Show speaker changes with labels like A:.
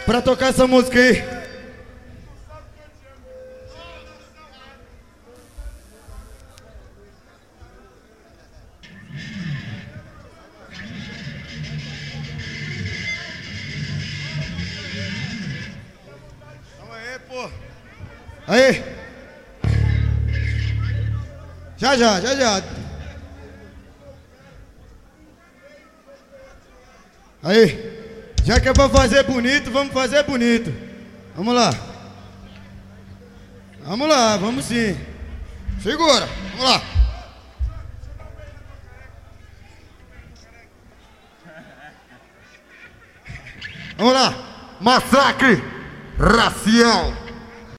A: pra tocar essa música aí. Aí. Já. Aí. Já que é pra fazer bonito, vamos fazer bonito. Vamos lá. Vamos lá, vamos sim. Segura, vamos lá. Vamos lá. Massacre racial.